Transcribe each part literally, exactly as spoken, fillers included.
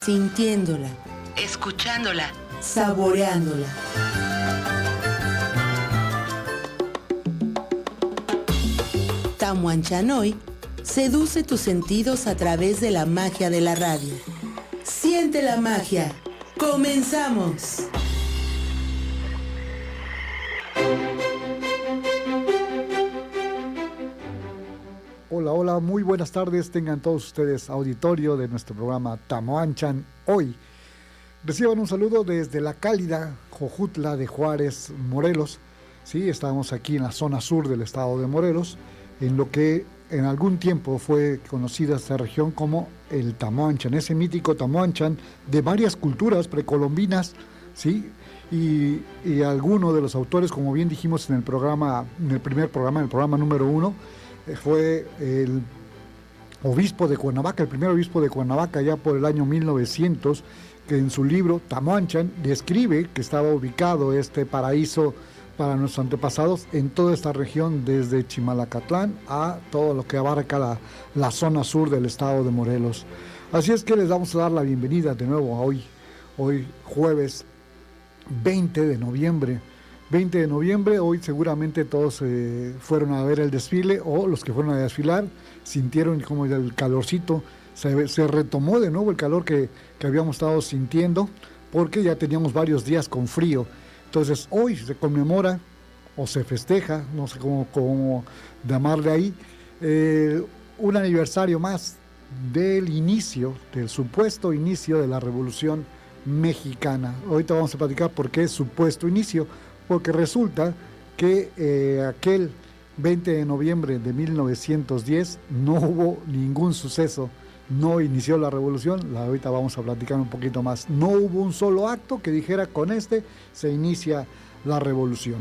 sintiéndola, escuchándola, saboreándola. Tamuanchanoy seduce tus sentidos a través de la magia de la radio. Siente la magia. ¡Comenzamos! Hola, hola, muy buenas tardes, tengan todos ustedes auditorio de nuestro programa Tamuanchan Hoy. Reciban un saludo desde la cálida Jojutla de Juárez, Morelos. Sí, estamos aquí en la zona sur del estado de Morelos, en lo que en algún tiempo fue conocida esta región como el Tamuanchan, ese mítico Tamuanchan de varias culturas precolombinas, ¿sí? Y, y alguno de los autores, como bien dijimos en el programa, en el primer programa, en el programa número uno, fue el obispo de Cuernavaca, el primer obispo de Cuernavaca, ya por el año mil novecientos, que en su libro Tamuanchan describe que estaba ubicado este paraíso para nuestros antepasados en toda esta región, desde Chimalacatlán a todo lo que abarca la, la zona sur del estado de Morelos. Así es que les vamos a dar la bienvenida de nuevo a hoy, hoy jueves veinte de noviembre. veinte de noviembre, hoy seguramente todos eh, fueron a ver el desfile, o los que fueron a desfilar sintieron como el calorcito, se, se retomó de nuevo el calor que, que habíamos estado sintiendo, porque ya teníamos varios días con frío. Entonces hoy se conmemora o se festeja, no sé cómo, cómo llamarle ahí, eh, un aniversario más del inicio, del supuesto inicio de la Revolución Mexicana. Ahorita vamos a platicar por qué es supuesto inicio, porque resulta que eh, aquel veinte de noviembre de mil novecientos diez no hubo ningún suceso, no inició la revolución. La, ahorita vamos a platicar un poquito más. No hubo un solo acto que dijera con este se inicia la revolución.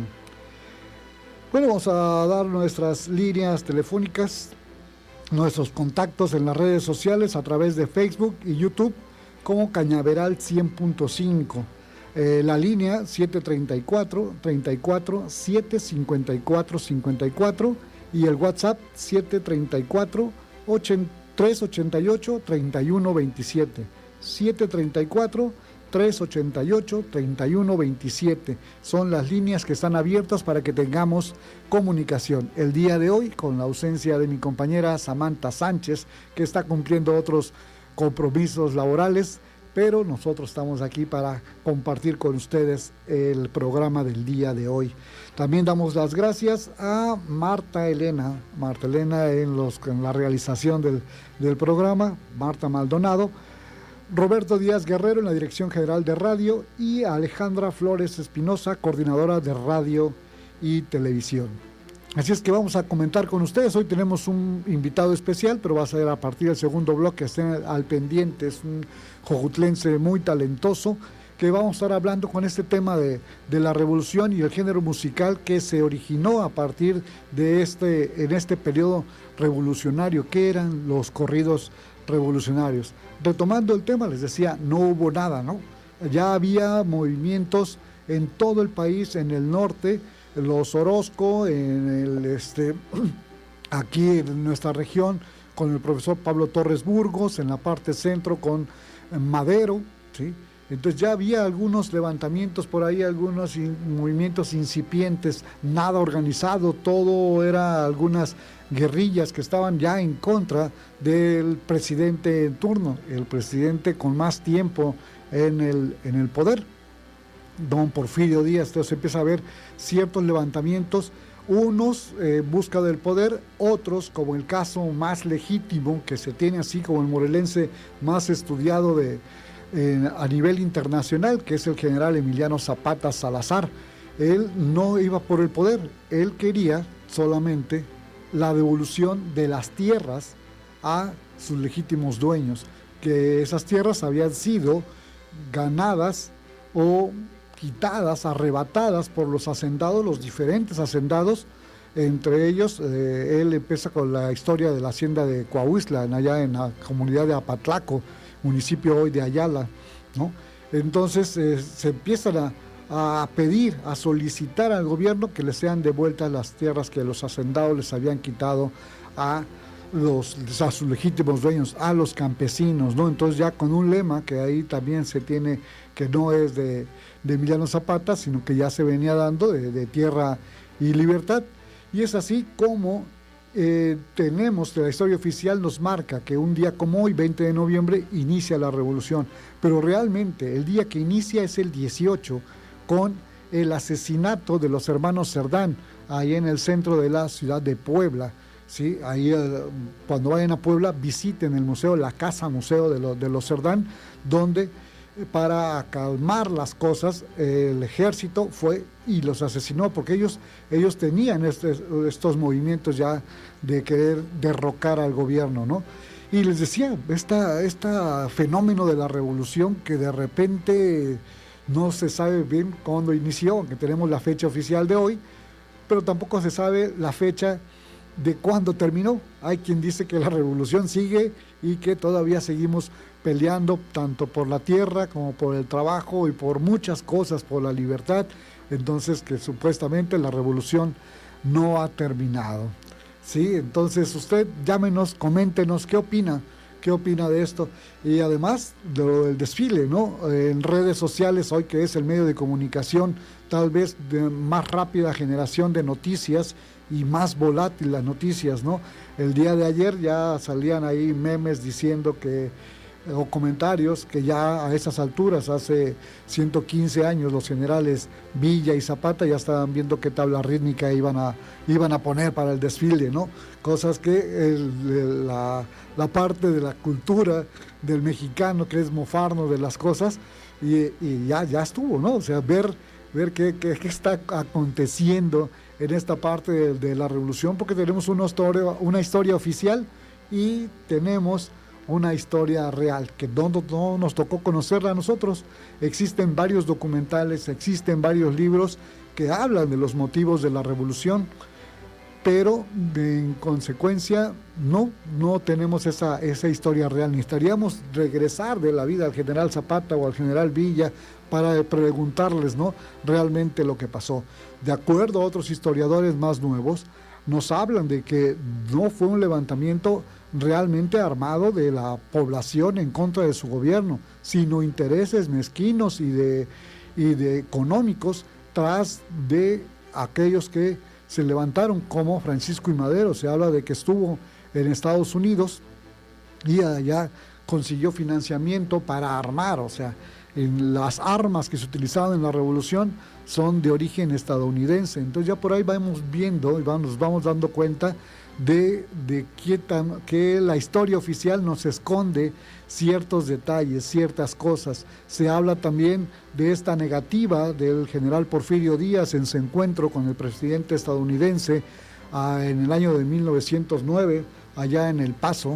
Bueno, vamos a dar nuestras líneas telefónicas, nuestros contactos en las redes sociales a través de Facebook y YouTube como Cañaveral cien punto cinco. Eh, la línea siete treinta y cuatro, treinta y cuatro, siete cincuenta y cuatro, cincuenta y cuatro y el WhatsApp siete treinta y cuatro, trescientos ochenta y ocho, treinta y uno veintisiete. siete treinta y cuatro, trescientos ochenta y ocho, treinta y uno veintisiete. Son las líneas que están abiertas para que tengamos comunicación. El día de hoy, con la ausencia de mi compañera Samantha Sánchez, que está cumpliendo otros compromisos laborales, pero nosotros estamos aquí para compartir con ustedes el programa del día de hoy. También damos las gracias a Marta Elena, Marta Elena en, los, en la realización del, del programa, Marta Maldonado, Roberto Díaz Guerrero en la Dirección General de Radio y a Alejandra Flores Espinosa, coordinadora de Radio y Televisión. Así es que vamos a comentar con ustedes. Hoy tenemos un invitado especial, pero va a ser a partir del segundo bloque. Estén al pendiente, es un jojutlense muy talentoso, que vamos a estar hablando con este tema de, de la revolución y el género musical que se originó a partir de este, en este periodo revolucionario. ¿Qué eran los corridos revolucionarios? Retomando el tema, les decía, no hubo nada, ¿no? Ya había movimientos en todo el país, en el norte, los Orozco, en el, este, aquí en nuestra región, con el profesor Pablo Torres Burgos, en la parte centro con Madero, ¿sí? Entonces ya había algunos levantamientos por ahí, algunos in, movimientos incipientes, nada organizado, todo era algunas guerrillas que estaban ya en contra del presidente en turno, el presidente con más tiempo en el, en el poder, don Porfirio Díaz. Entonces empieza a haber ciertos levantamientos, unos en eh, busca del poder, otros, como el caso más legítimo que se tiene así como el morelense más estudiado de, eh, a nivel internacional, que es el general Emiliano Zapata Salazar. Él no iba por el poder, él quería solamente la devolución de las tierras a sus legítimos dueños, que esas tierras habían sido ganadas o quitadas, arrebatadas por los hacendados, los diferentes hacendados. Entre ellos, eh, él empieza con la historia de la hacienda de Coahuistla, allá en la comunidad de Apatlaco, municipio hoy de Ayala, ¿no? Entonces eh, se empiezan a, a pedir, a solicitar al gobierno que les sean devueltas las tierras que los hacendados les habían quitado a los, a sus legítimos dueños, a los campesinos, ¿no? Entonces ya con un lema que ahí también se tiene, que no es de, de Emiliano Zapata, sino que ya se venía dando de, de tierra y libertad. Y es así como eh, tenemos, la historia oficial nos marca que un día como hoy, veinte de noviembre, inicia la revolución. Pero realmente el día que inicia es el dieciocho, con el asesinato de los hermanos Cerdán, ahí en el centro de la ciudad de Puebla. ¿Sí? Ahí eh, cuando vayan a Puebla visiten el museo, la casa museo de, lo, de los Cerdán, donde eh, para calmar las cosas eh, el ejército fue y los asesinó, porque ellos, ellos tenían este, estos movimientos ya de querer derrocar al gobierno, ¿no? Y les decía, este esta fenómeno de la revolución que de repente no se sabe bien cuándo inició, aunque tenemos la fecha oficial de hoy, pero tampoco se sabe la fecha de cuándo terminó. Hay quien dice que la revolución sigue y que todavía seguimos peleando tanto por la tierra como por el trabajo y por muchas cosas, por la libertad. Entonces que supuestamente la revolución no ha terminado. Sí, entonces usted llámenos, coméntenos qué opina, qué opina de esto. Y además de lo del desfile, ¿no? En redes sociales, hoy que es el medio de comunicación tal vez de más rápida generación de noticias y más volátil las noticias, ¿no? El día de ayer ya salían ahí memes diciendo que, o comentarios, que ya a esas alturas, hace ciento quince años, los generales Villa y Zapata ya estaban viendo qué tabla rítmica iban a, iban a poner para el desfile, ¿no? Cosas que el, la, la parte de la cultura del mexicano, que es mofarnos de las cosas, y, y ya, ya estuvo, ¿no? O sea, ver, ver qué, qué, qué está aconteciendo en esta parte de, de la revolución, porque tenemos una historia, una historia oficial y tenemos una historia real, que no, no nos tocó conocerla a nosotros. Existen varios documentales, existen varios libros que hablan de los motivos de la revolución, pero de, en consecuencia no, no tenemos esa, esa historia real. Necesitaríamos regresar de la vida al general Zapata o al general Villa para preguntarles, ¿no?, realmente lo que pasó. De acuerdo a otros historiadores más nuevos, nos hablan de que no fue un levantamiento realmente armado de la población en contra de su gobierno, sino intereses mezquinos y de, y de económicos tras de aquellos que se levantaron, como Francisco I. Madero. Se habla de que estuvo en Estados Unidos y allá consiguió financiamiento para armar, o sea, en las armas que se utilizaban en la revolución son de origen estadounidense. Entonces ya por ahí vamos viendo y vamos, nos vamos dando cuenta de, de que, tan, que la historia oficial nos esconde ciertos detalles, ciertas cosas. Se habla también de esta negativa del general Porfirio Díaz en su encuentro con el presidente estadounidense ah, en el año de mil novecientos nueve, allá en El Paso.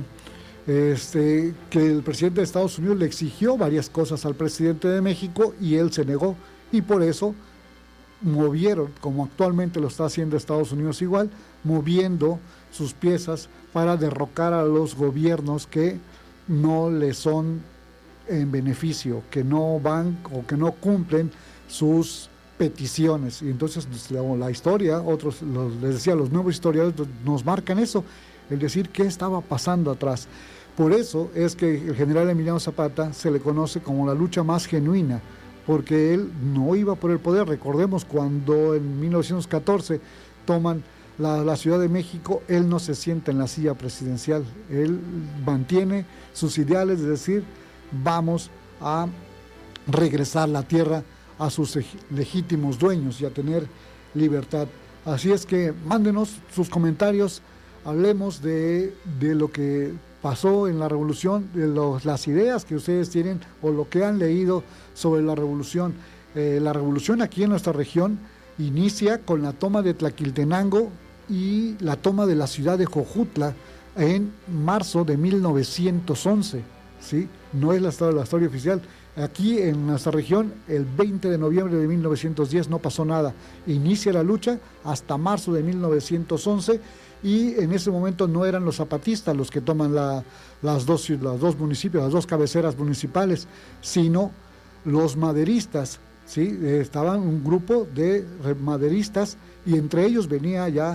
Este, que el presidente de Estados Unidos le exigió varias cosas al presidente de México y él se negó, y por eso movieron, como actualmente lo está haciendo Estados Unidos igual, moviendo sus piezas para derrocar a los gobiernos que no le son en beneficio, que no van o que no cumplen sus peticiones. Y entonces la historia, otros, los, les decía, los nuevos historiadores nos marcan eso, el decir qué estaba pasando atrás. Por eso es que el general Emiliano Zapata se le conoce como la lucha más genuina, porque él no iba por el poder. Recordemos cuando en mil novecientos catorce toman la, la Ciudad de México, él no se sienta en la silla presidencial, él mantiene sus ideales, es decir, vamos a regresar la tierra a sus legítimos dueños y a tener libertad. Así es que mándenos sus comentarios, hablemos de, de lo que pasó en la revolución, de los, las ideas que ustedes tienen o lo que han leído sobre la revolución. Eh, la revolución aquí en nuestra región inicia con la toma de Tlaquiltenango y la toma de la ciudad de Jojutla en marzo de mil novecientos once, ¿sí? No es la, la historia oficial. Aquí en nuestra región, el veinte de noviembre de mil novecientos diez no pasó nada. Inicia la lucha hasta marzo de mil novecientos once, y en ese momento no eran los zapatistas los que toman la, las, dos, los dos municipios, las dos cabeceras municipales, sino los maderistas, ¿sí? Estaban un grupo de maderistas y entre ellos venía ya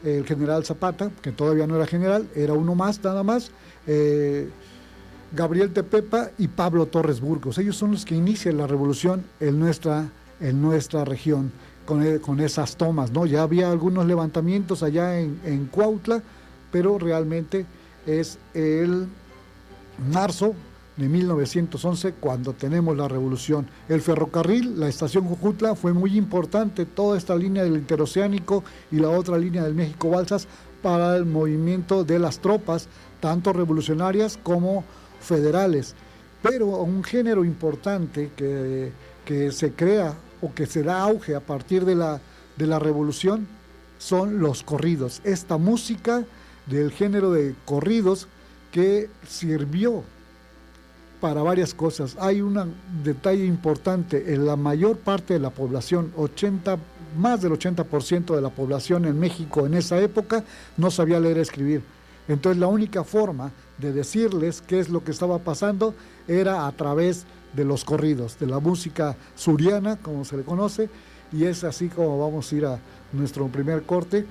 el general Zapata, que todavía no era general, era uno más, nada más, eh, Gabriel Tepepa y Pablo Torres Burgos. Ellos son los que inician la revolución en nuestra, en nuestra región, con, con esas tomas, ¿no? Ya había algunos levantamientos allá en, en Cuautla, pero realmente es el marzo de mil novecientos once cuando tenemos la revolución. El ferrocarril, la estación Jojutla, fue muy importante, toda esta línea del interoceánico y la otra línea del México-Balsas, para el movimiento de las tropas, tanto revolucionarias como federales. Pero un género importante que, que se crea o que se da auge a partir de la, de la revolución son los corridos. Esta música del género de corridos que sirvió para varias cosas. Hay un detalle importante: en la mayor parte de la población, ochenta, más del ochenta por ciento de la población en México en esa época no sabía leer y escribir. Entonces la única forma de decirles qué es lo que estaba pasando era a través de los corridos, de la música suriana, como se le conoce, y es así como vamos a ir a nuestro primer corte.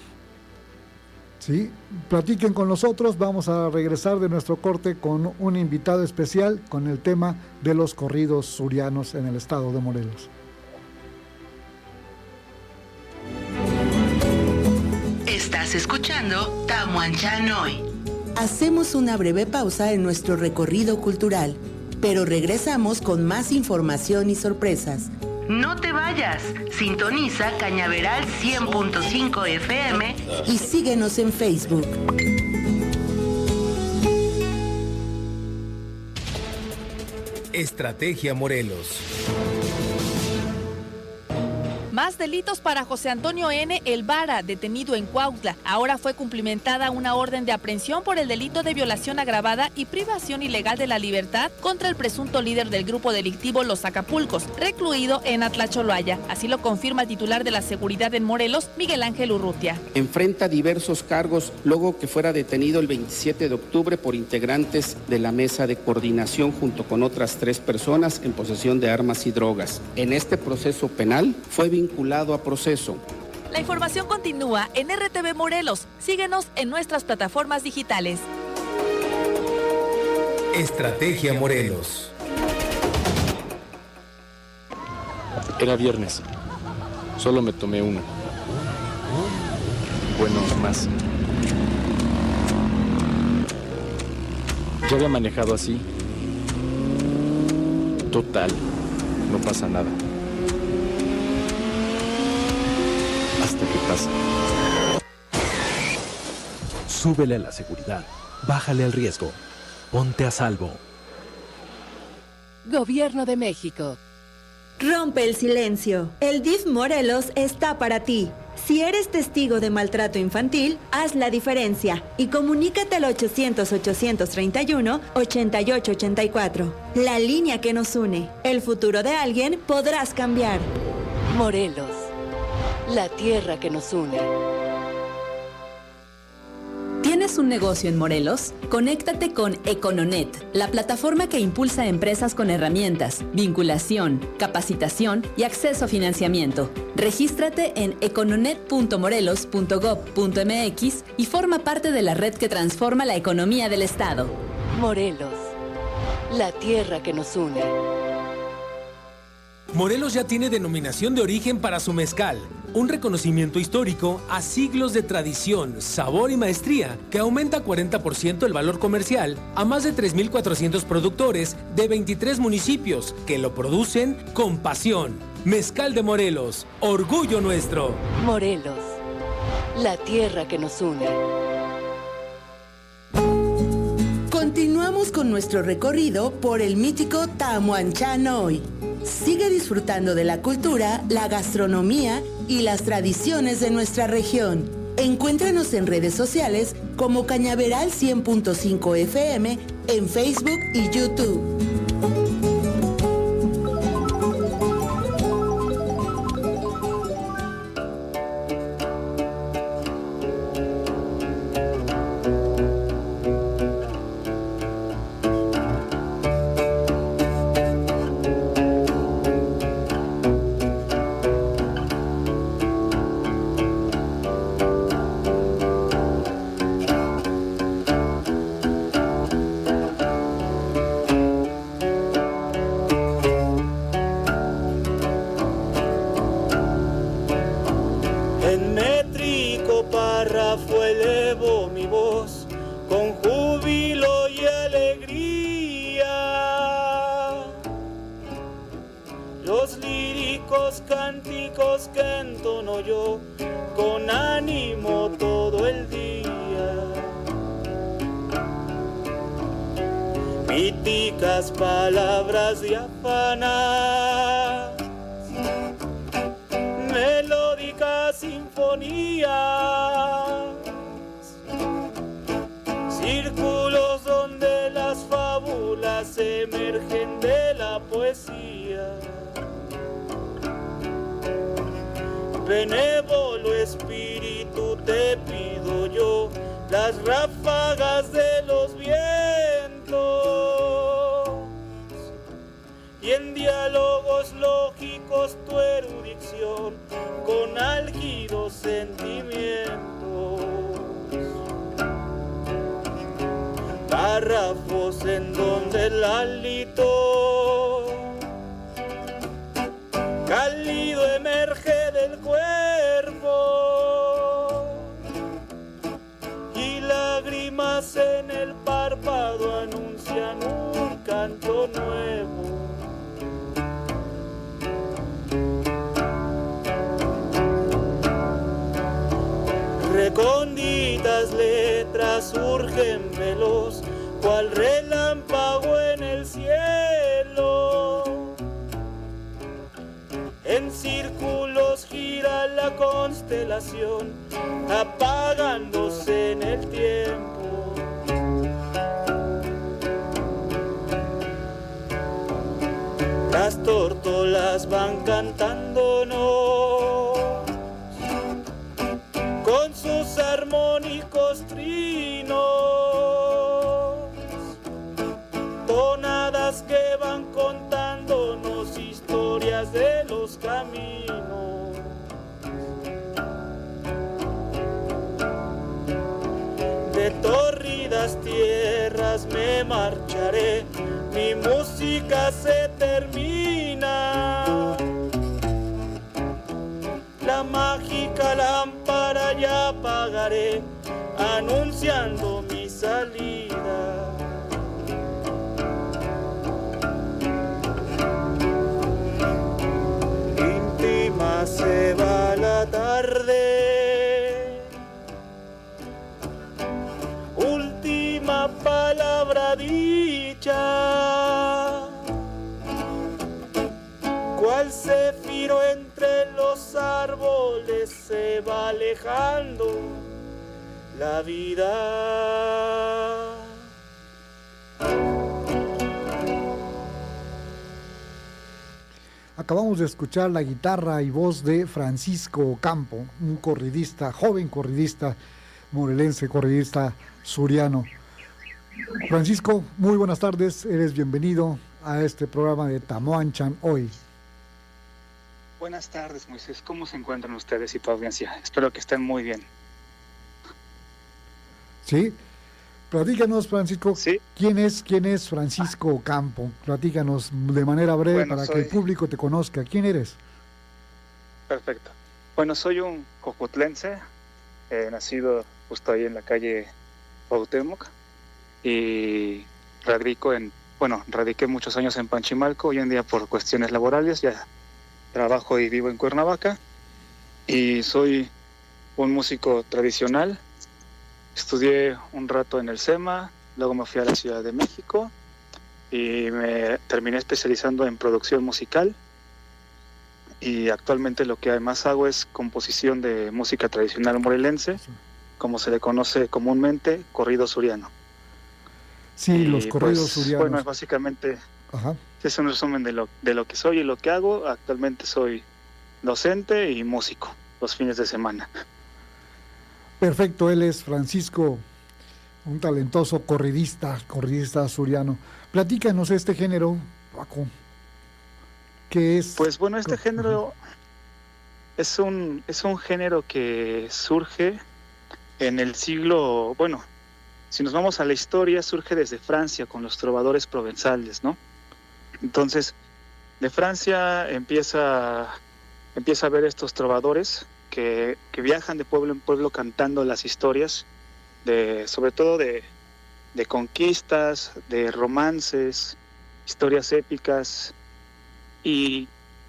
Sí, platiquen con nosotros, vamos a regresar de nuestro corte con un invitado especial con el tema de los corridos surianos en el estado de Morelos. Estás escuchando Tamuanchán Hoy. Hacemos una breve pausa en nuestro recorrido cultural, pero regresamos con más información y sorpresas. No te vayas, sintoniza Cañaveral cien punto cinco F M y síguenos en Facebook. Estrategia Morelos. Más delitos para José Antonio N. El Vara, detenido en Cuautla. Ahora fue cumplimentada una orden de aprehensión por el delito de violación agravada y privación ilegal de la libertad contra el presunto líder del grupo delictivo Los Acapulcos, recluido en Atlacholoaya. Así lo confirma el titular de la seguridad en Morelos, Miguel Ángel Urrutia. Enfrenta diversos cargos luego que fuera detenido el veintisiete de octubre por integrantes de la mesa de coordinación junto con otras tres personas en posesión de armas y drogas. En este proceso penal fue vinculado vinculado a proceso. La información continúa en R T V Morelos. Síguenos en nuestras plataformas digitales. Estrategia Morelos. Era viernes. Solo me tomé uno. Bueno, más. Ya había manejado así. Total, no pasa nada. Hasta que pasa. Súbele a la seguridad, bájale al riesgo, ponte a salvo. Gobierno de México. Rompe el silencio. El D I F Morelos está para ti. Si eres testigo de maltrato infantil, haz la diferencia y comunícate al ochocientos, ochocientos treinta y uno, ochenta y ocho ochenta y cuatro. La línea que nos une. El futuro de alguien podrás cambiar. Morelos. La tierra que nos une. ¿Tienes un negocio en Morelos? Conéctate con Econonet, la plataforma que impulsa a empresas con herramientas, vinculación, capacitación y acceso a financiamiento. Regístrate en econonet punto morelos punto gob punto m x y forma parte de la red que transforma la economía del Estado. Morelos. La tierra que nos une. Morelos ya tiene denominación de origen para su mezcal, un reconocimiento histórico a siglos de tradición, sabor y maestría que aumenta cuarenta por ciento el valor comercial a más de tres mil cuatrocientos productores de veintitrés municipios que lo producen con pasión. Mezcal de Morelos, orgullo nuestro. Morelos, la tierra que nos une. Continuamos con nuestro recorrido por el mítico Tamuanchán Hoy. Sigue disfrutando de la cultura, la gastronomía y las tradiciones de nuestra región. Encuéntranos en redes sociales como Cañaveral cien punto cinco F M en Facebook y YouTube. los líricos cánticos que entono yo con ánimo todo el día. Míticas palabras diáfanas, melódicas sinfonías, círculos donde las fábulas emergen de la poesía. Benévolo espíritu, te pido yo las ráfagas de los vientos y en diálogos lógicos tu erudición con álgidos sentimientos. Párrafos en donde el hálito cálido emerge del cuerpo y lágrimas en el párpado anuncian un canto nuevo. Recónditas letras surgen veloz, cual relámpago en el cielo. En círculos gira la constelación, apagándose en el tiempo. Las tórtolas van cantándonos con sus armónicos trinos, tonadas que van contándonos historias de los caminos. De tórridas tierras me marcharé, mi música se termina. La mágica lámpara ya apagaré, anunciando mi salida. Íntima se va la tarde, última palabra dicha, cual céfiro entre los árboles se va alejando la vida. Acabamos de escuchar la guitarra y voz de Francisco Ocampo, un corridista, joven corridista morelense, corridista suriano. Francisco, muy buenas tardes, eres bienvenido a este programa de Tamoanchan hoy. Buenas tardes, Moisés. ¿Cómo se encuentran ustedes y tu audiencia? Espero que estén muy bien. Sí, platícanos, Francisco, ¿Sí? ¿quién es quién es Francisco Ocampo? Platícanos de manera breve bueno, para soy... que el público te conozca. ¿Quién eres? Perfecto. Bueno, soy un jojutlense, eh, nacido justo ahí en la calle Cuauhtémoc y radico en, bueno, radiqué muchos años en Panchimalco. Hoy en día por cuestiones laborales ya trabajo y vivo en Cuernavaca y soy un músico tradicional. Estudié un rato en el SEMA, luego me fui a la Ciudad de México y me terminé especializando en producción musical y actualmente lo que además hago es composición de música tradicional morelense, como se le conoce comúnmente, corrido suriano. Sí, y los corridos pues, surianos. Bueno, es básicamente... Ajá. Es un resumen de lo, de lo que soy y lo que hago. Actualmente soy docente y músico los fines de semana. Perfecto, él es Francisco, un talentoso corridista, corridista suriano. Platícanos este género, Paco. ¿Qué es? Pues bueno, este género es un, es un género que surge en el siglo, bueno, si nos vamos a la historia, surge desde Francia con los trovadores provenzales, ¿no? Entonces, de Francia empieza, empieza a ver estos trovadores que, que viajan de pueblo en pueblo cantando las historias, de, sobre todo de, de conquistas, de romances, historias épicas, y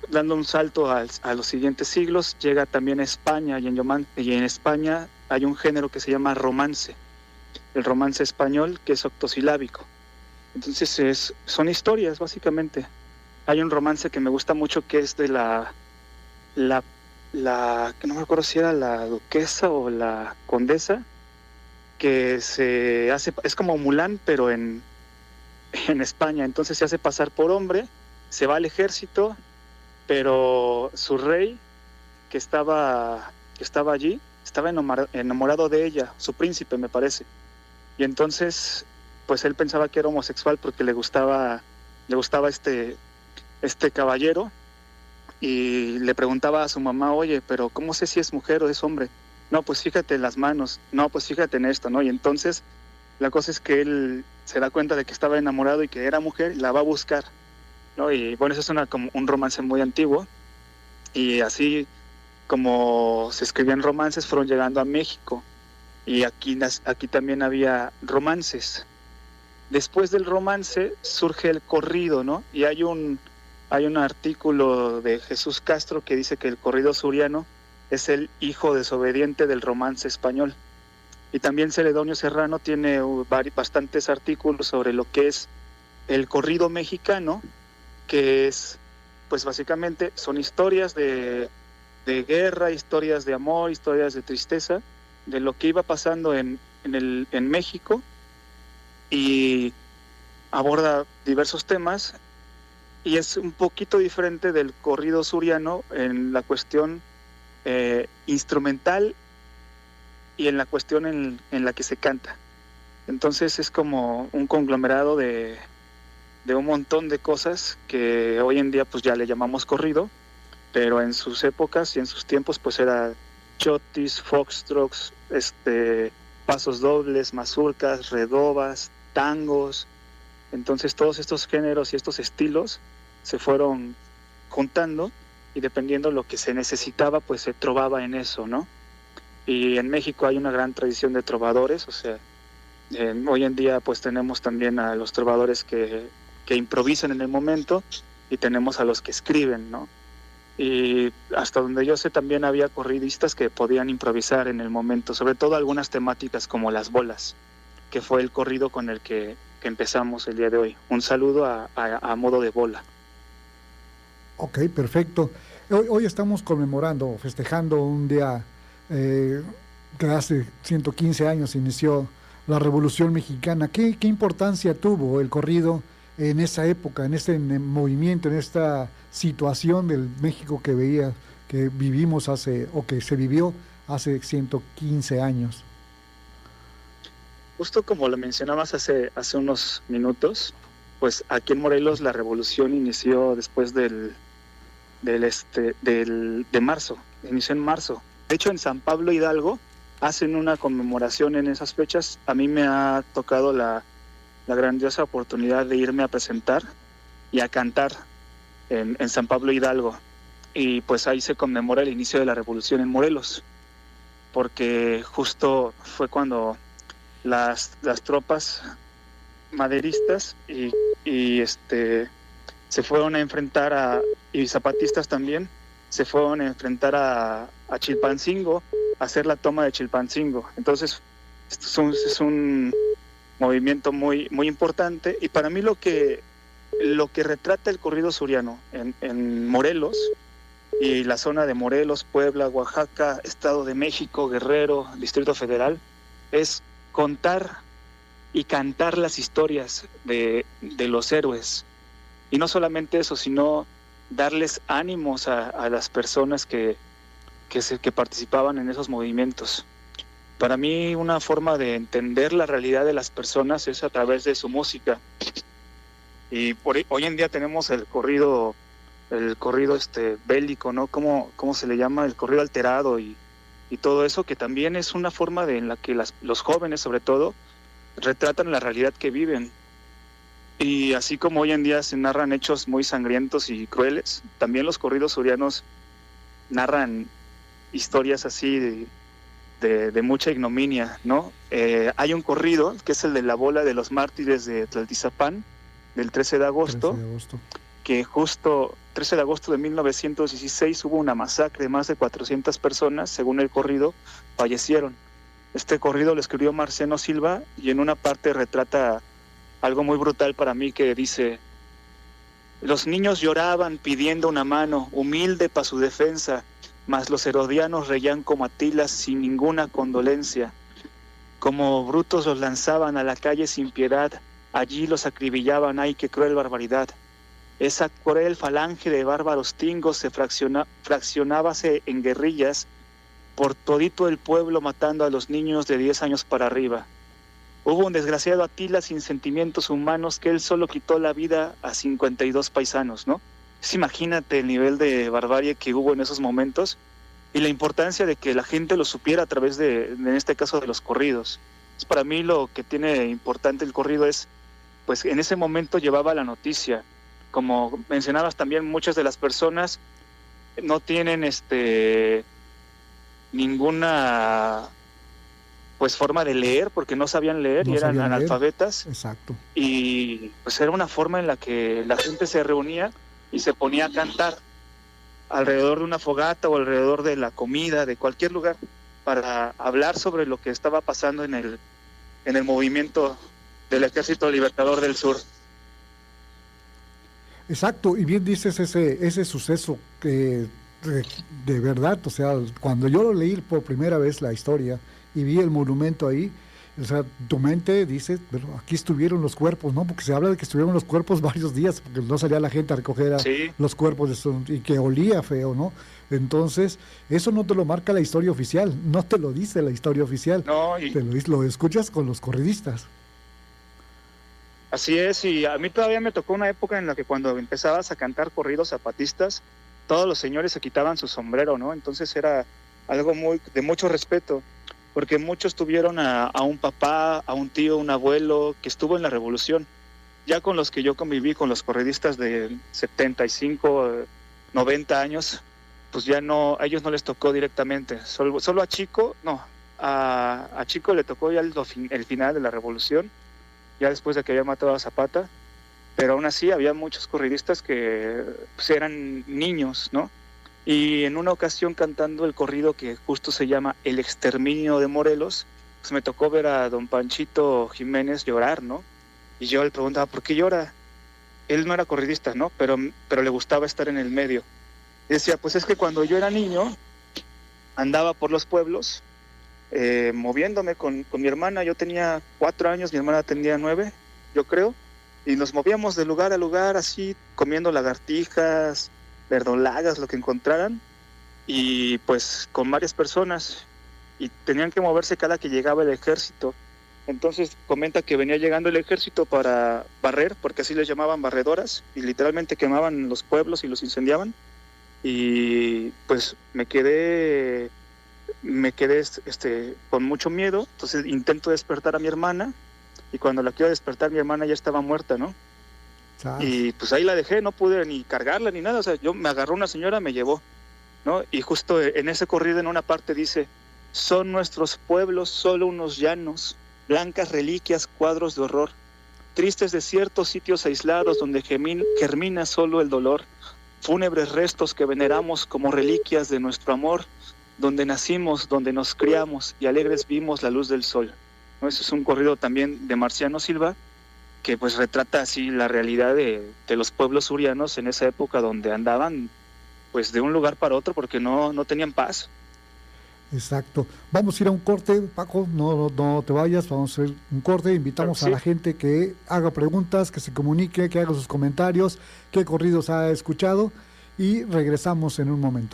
dando un salto a, a los siguientes siglos, llega también a España, y en, y en España hay un género que se llama romance, el romance español, que es octosilábico. Entonces es, son historias, básicamente. Hay un romance que me gusta mucho, que es de la, la, la que no me acuerdo si era la duquesa o la condesa, que se hace, es como Mulan, pero en, en España. Entonces se hace pasar por hombre, se va al ejército, pero su rey, que estaba, que estaba allí, estaba enamorado de ella, su príncipe, me parece. Y entonces, pues él pensaba que era homosexual porque le gustaba, le gustaba este, este caballero, y le preguntaba a su mamá, oye, pero ¿cómo sé si es mujer o es hombre? No, pues fíjate en las manos, no, pues fíjate en esto, ¿no? Y entonces la cosa es que él se da cuenta de que estaba enamorado y que era mujer, y la va a buscar, ¿no? Y bueno, eso es una, como un romance muy antiguo, y así como se escribían romances, fueron llegando a México, y aquí, aquí también había romances. Después del romance surge el corrido, ¿no? Y hay un, hay un artículo de Jesús Castro que dice que el corrido suriano es el hijo desobediente del romance español. Y también Celedonio Serrano tiene bastantes artículos sobre lo que es el corrido mexicano, que es, pues básicamente, son historias de, de guerra, historias de amor, historias de tristeza, de lo que iba pasando en, en, el, en México, y aborda diversos temas, y es un poquito diferente del corrido suriano en la cuestión eh, instrumental y en la cuestión en, en la que se canta. Entonces es como un conglomerado de, de un montón de cosas que hoy en día pues ya le llamamos corrido, pero en sus épocas y en sus tiempos pues era chotis, foxtrots, este, pasos dobles, mazurcas, redobas, tangos. Entonces todos estos géneros y estos estilos se fueron juntando, y dependiendo lo que se necesitaba pues se trovaba en eso, ¿no? Y en México hay una gran tradición de trovadores, o sea, eh, hoy en día pues tenemos también a los trovadores que, que improvisan en el momento, y tenemos a los que escriben, ¿no? Y hasta donde yo sé también había corridistas que podían improvisar en el momento, sobre todo algunas temáticas como las bolas, que fue el corrido con el que, que empezamos el día de hoy. Un saludo a, a, a modo de bola. Ok, perfecto. Hoy, hoy estamos conmemorando, festejando un día eh, que hace ciento quince años inició la Revolución Mexicana. ¿Qué, qué importancia tuvo el corrido en esa época, en este movimiento, en esta situación del México que veía, que vivimos hace, o que se vivió hace ciento quince años? Justo como lo mencionabas hace, hace unos minutos, pues aquí en Morelos la revolución inició después del, del este, del, de marzo, inició en marzo. De hecho, en San Pablo Hidalgo hacen una conmemoración en esas fechas. A mí me ha tocado la, la grandiosa oportunidad de irme a presentar y a cantar en, en San Pablo Hidalgo. Y pues ahí se conmemora el inicio de la revolución en Morelos, porque justo fue cuando las, las tropas maderistas y, y este se fueron a enfrentar a, y zapatistas también, se fueron a enfrentar a, a Chilpancingo, a hacer la toma de Chilpancingo. Entonces esto es un, es un movimiento muy, muy importante, y para mí lo que, lo que retrata el corrido suriano en, en Morelos y la zona de Morelos, Puebla, Oaxaca, Estado de México, Guerrero, Distrito Federal, es contar y cantar las historias de, de los héroes. Y no solamente eso, sino darles ánimos a, a las personas que, que, se, que participaban en esos movimientos. Para mí una forma de entender la realidad de las personas es a través de su música. Y por, hoy en día tenemos el corrido, el corrido este bélico, ¿no? ¿Cómo, cómo se le llama? El corrido alterado y, y todo eso, que también es una forma de, en la que las, los jóvenes, sobre todo, retratan la realidad que viven. Y así como hoy en día se narran hechos muy sangrientos y crueles, también los corridos surianos narran historias así de, de, de mucha ignominia, ¿no? Eh, hay un corrido que es el de la bola de los mártires de Tlaltizapán, del trece de agosto, trece de agosto, que justo trece de agosto de mil novecientos dieciséis hubo una masacre de más de cuatrocientas personas, según el corrido, fallecieron. Este corrido lo escribió Marciano Silva y en una parte retrata algo muy brutal para mí que dice: los niños lloraban pidiendo una mano, humilde para su defensa, mas los herodianos reían como atilas sin ninguna condolencia. Como brutos los lanzaban a la calle sin piedad, allí los acribillaban, ¡ay, qué cruel barbaridad! Esa cruel falange de bárbaros tingos se fracciona, fraccionábase en guerrillas por todito el pueblo, matando a los niños de diez años para arriba. Hubo un desgraciado Atila sin sentimientos humanos que él solo quitó la vida a cincuenta y dos paisanos, ¿no? Pues imagínate el nivel de barbarie que hubo en esos momentos y la importancia de que la gente lo supiera a través de, en este caso, de los corridos. Pues para mí lo que tiene importante el corrido es, pues en ese momento llevaba la noticia. Como mencionabas también, muchas de las personas no tienen este ninguna pues forma de leer porque no sabían leer no y eran analfabetas. Leer. Exacto. Y pues era una forma en la que la gente se reunía y se ponía a cantar alrededor de una fogata o alrededor de la comida, de cualquier lugar, para hablar sobre lo que estaba pasando en el en el movimiento del Ejército Libertador del Sur. Exacto, y bien dices ese ese suceso que de, de verdad, o sea, cuando yo lo leí por primera vez la historia y vi el monumento ahí, o sea, tu mente dice, bueno, aquí estuvieron los cuerpos, ¿no? Porque se habla de que estuvieron los cuerpos varios días, porque no salía la gente a recoger a sí. los cuerpos de esos, y que olía feo, ¿no? Entonces, eso no te lo marca la historia oficial, no te lo dice la historia oficial, no, y... te lo, lo escuchas con los corridistas. Así es, y a mí todavía me tocó una época en la que cuando empezabas a cantar corridos zapatistas, todos los señores se quitaban su sombrero, ¿no? Entonces era algo muy de mucho respeto, porque muchos tuvieron a, a un papá, a un tío, un abuelo que estuvo en la revolución. Ya con los que yo conviví, con los corridistas de setenta y cinco, noventa años, pues ya no, a ellos no les tocó directamente. Solo, solo a Chico, no, a, a Chico le tocó ya el, el final de la revolución, ya después de que había matado a Zapata, pero aún así había muchos corridistas que pues, eran niños, ¿no? Y en una ocasión cantando el corrido que justo se llama El exterminio de Morelos, pues me tocó ver a don Panchito Jiménez llorar, ¿no? Y yo le preguntaba, ¿por qué llora? Él no era corridista, ¿no? Pero, pero le gustaba estar en el medio. Y decía, pues es que cuando yo era niño, andaba por los pueblos, eh, moviéndome con, con mi hermana. Yo tenía cuatro años, mi hermana tenía nueve, yo creo. Y nos movíamos de lugar a lugar, así, comiendo lagartijas, verdolagas, lo que encontraran, y pues con varias personas, y tenían que moverse cada que llegaba el ejército. Entonces comenta que venía llegando el ejército para barrer, porque así les llamaban barredoras, y literalmente quemaban los pueblos y los incendiaban, y pues me quedé me quedé este con mucho miedo. Entonces intento despertar a mi hermana, y cuando la quiero despertar, mi hermana ya estaba muerta, ¿no? Y pues ahí la dejé, no pude ni cargarla ni nada, o sea, yo me agarró una señora, me llevó, ¿no? Y justo en ese corrido en una parte dice, son nuestros pueblos solo unos llanos, blancas reliquias, cuadros de horror, tristes desiertos, sitios aislados donde germina, germina solo el dolor, fúnebres restos que veneramos como reliquias de nuestro amor, donde nacimos, donde nos criamos y alegres vimos la luz del sol, ¿no? Eso es un corrido también de Marciano Silva, que pues retrata así la realidad de, de los pueblos surianos en esa época donde andaban pues de un lugar para otro porque no, no tenían paz. Exacto. Vamos a ir a un corte, Paco, no, no, no te vayas, vamos a hacer un corte, invitamos claro, sí. a la gente que haga preguntas, que se comunique, que haga sus comentarios, qué corridos ha escuchado, y regresamos en un momento.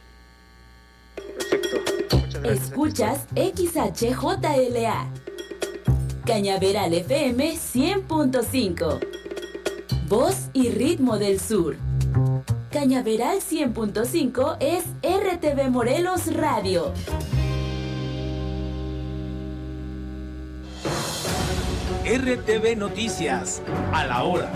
Perfecto. Muchas gracias. Escuchas X H J L A Cañaveral F M cien punto cinco. Voz y ritmo del sur. Cañaveral cien punto cinco es R T V Morelos Radio. R T V Noticias, a la hora.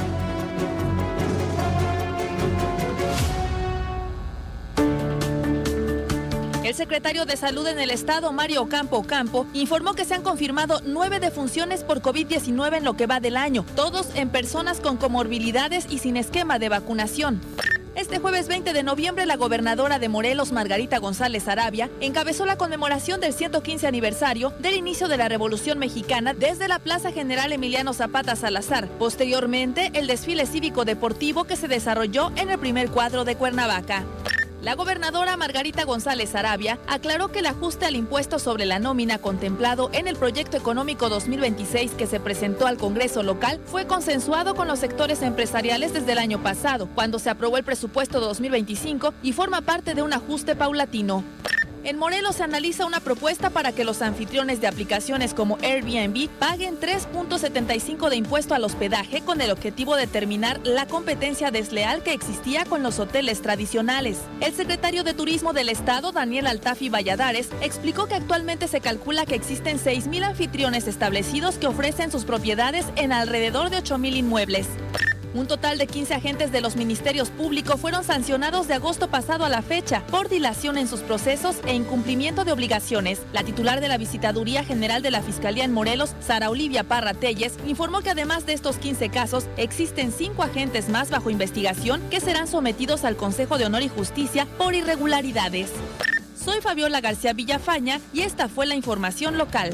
El secretario de Salud en el estado, Mario Ocampo Ocampo, informó que se han confirmado nueve defunciones por COVID diecinueve en lo que va del año, todos en personas con comorbilidades y sin esquema de vacunación. Este jueves veinte de noviembre, la gobernadora de Morelos, Margarita González Arabia, encabezó la conmemoración del ciento quince aniversario del inicio de la Revolución Mexicana desde la Plaza General Emiliano Zapata Salazar. Posteriormente, el desfile cívico-deportivo que se desarrolló en el primer cuadro de Cuernavaca. La gobernadora Margarita González Arabia aclaró que el ajuste al impuesto sobre la nómina contemplado en el proyecto económico dos mil veintiséis que se presentó al Congreso local fue consensuado con los sectores empresariales desde el año pasado, cuando se aprobó el presupuesto dos mil veinticinco y forma parte de un ajuste paulatino. En Morelos se analiza una propuesta para que los anfitriones de aplicaciones como Airbnb paguen tres punto setenta y cinco de impuesto al hospedaje con el objetivo de terminar la competencia desleal que existía con los hoteles tradicionales. El secretario de Turismo del Estado, Daniel Altafi Valladares, explicó que actualmente se calcula que existen seis mil anfitriones establecidos que ofrecen sus propiedades en alrededor de ocho mil inmuebles. Un total de quince agentes de los ministerios públicos fueron sancionados de agosto pasado a la fecha por dilación en sus procesos e incumplimiento de obligaciones. La titular de la Visitaduría General de la Fiscalía en Morelos, Sara Olivia Parra Telles, informó que además de estos quince casos, existen cinco agentes más bajo investigación que serán sometidos al Consejo de Honor y Justicia por irregularidades. Soy Fabiola García Villafaña y esta fue la información local.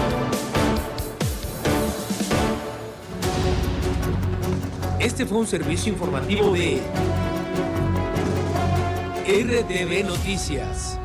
Este fue un servicio informativo de R T V Noticias.